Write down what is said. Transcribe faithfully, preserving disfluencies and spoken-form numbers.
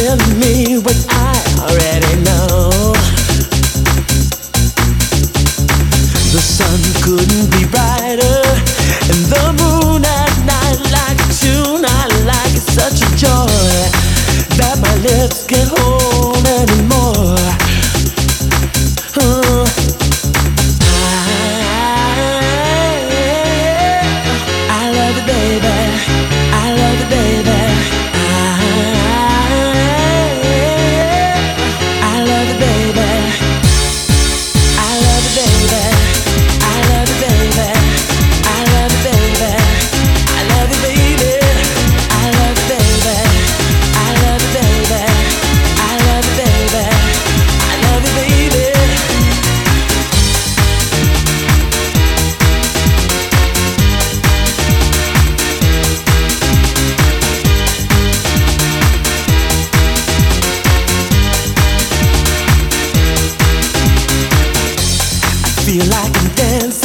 telling me what I already know. The sun couldn't be brighter, and the moon at night like a tune I like. It's such a joy that my lips can't hold anymore. Uh, I, I love you, baby. I love you, baby. Feel like I'm dancing